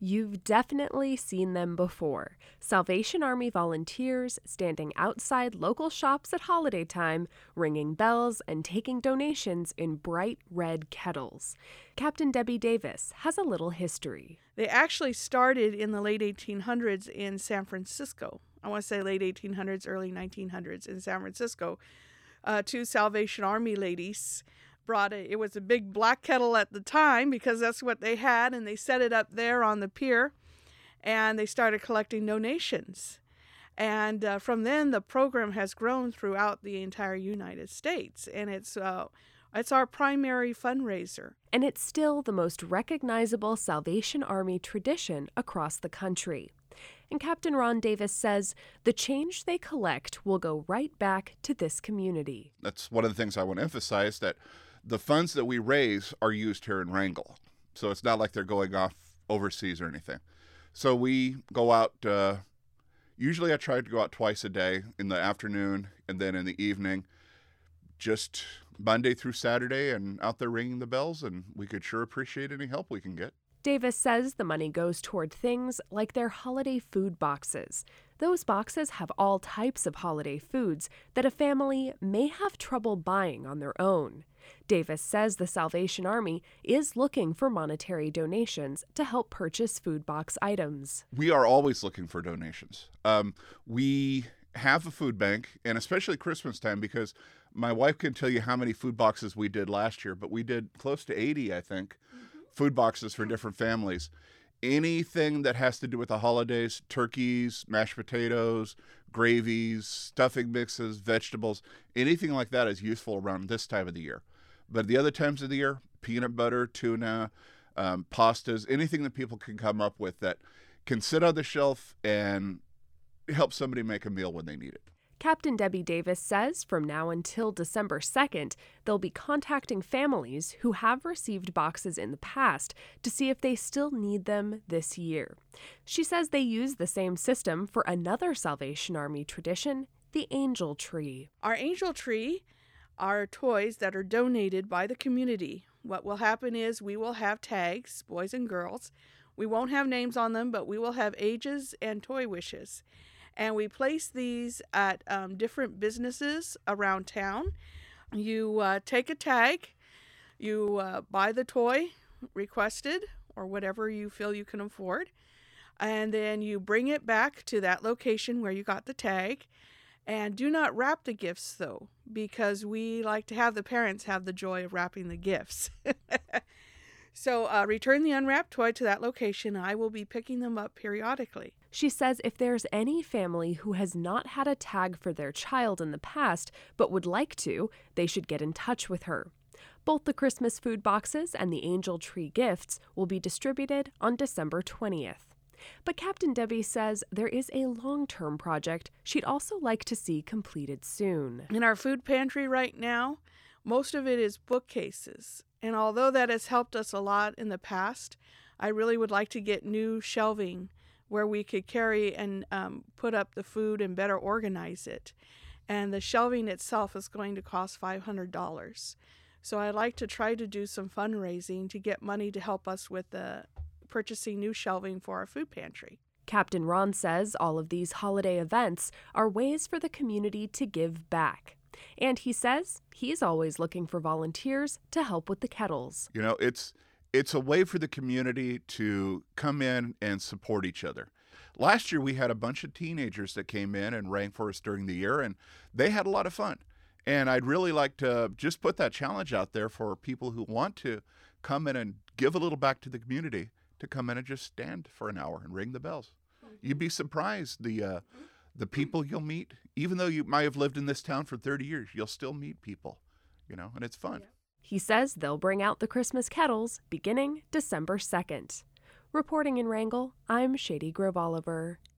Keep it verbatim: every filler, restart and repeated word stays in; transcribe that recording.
You've definitely seen them before. Salvation Army volunteers standing outside local shops at holiday time, ringing bells and taking donations in bright red kettles. Captain Debbie Davis has a little history. They actually started in the late eighteen hundreds in San Francisco. I want to say late eighteen hundreds, early nineteen hundreds in San Francisco. Uh, two Salvation Army ladies brought it. It was a big black kettle at the time because that's what they had, and they set it up there on the pier, and they started collecting donations. And uh, from then, the program has grown throughout the entire United States, and it's uh, it's our primary fundraiser. And it's still the most recognizable Salvation Army tradition across the country. And Captain Ron Davis says the change they collect will go right back to this community. That's one of the things I want to emphasize, that the funds that we raise are used here in Wrangell. So it's not like they're going off overseas or anything. So we go out, uh, usually I try to go out twice a day, in the afternoon and then in the evening, just Monday through Saturday, and out there ringing the bells, and we could sure appreciate any help we can get. Davis says the money goes toward things like their holiday food boxes. Those boxes have all types of holiday foods that a family may have trouble buying on their own. Davis says the Salvation Army is looking for monetary donations to help purchase food box items. We are always looking for donations. Um, we have a food bank, and especially Christmas time, because my wife can tell you how many food boxes we did last year, but we did close to eighty, I think, mm-hmm. food boxes for different families. Anything that has to do with the holidays, turkeys, mashed potatoes, gravies, stuffing mixes, vegetables, anything like that is useful around this time of the year. But the other times of the year, peanut butter, tuna, um, pastas, anything that people can come up with that can sit on the shelf and help somebody make a meal when they need it. Captain Debbie Davis says from now until December second, they'll be contacting families who have received boxes in the past to see if they still need them this year. She says they use the same system for another Salvation Army tradition, the Angel Tree. Our Angel Tree are toys that are donated by the community. What will happen is we will have tags, boys and girls. We won't have names on them, but we will have ages and toy wishes. And we place these at um, different businesses around town. You uh, take a tag, you uh, buy the toy requested or whatever you feel you can afford, and then you bring it back to that location where you got the tag. And do not wrap the gifts, though, because we like to have the parents have the joy of wrapping the gifts. So uh, return the unwrapped toy to that location. I will be picking them up periodically. She says if there's any family who has not had a tag for their child in the past but would like to, they should get in touch with her. Both the Christmas food boxes and the Angel Tree gifts will be distributed on December twentieth. But Captain Debbie says there is a long-term project she'd also like to see completed soon. In our food pantry right now, most of it is bookcases. And although that has helped us a lot in the past, I really would like to get new shelving where we could carry and um, put up the food and better organize it. And the shelving itself is going to cost five hundred dollars. So I'd like to try to do some fundraising to get money to help us with the purchasing new shelving for our food pantry. Captain Ron says all of these holiday events are ways for the community to give back. And he says he's always looking for volunteers to help with the kettles. You know, it's it's a way for the community to come in and support each other. Last year, we had a bunch of teenagers that came in and rang for us during the year, and they had a lot of fun. And I'd really like to just put that challenge out there for people who want to come in and give a little back to the community, to come in and just stand for an hour and ring the bells. You'd be surprised the uh, the people you'll meet. Even though you might have lived in this town for thirty years, you'll still meet people, you know, and it's fun. He says they'll bring out the Christmas kettles beginning December second. Reporting in Wrangell, I'm Shady Grove Oliver.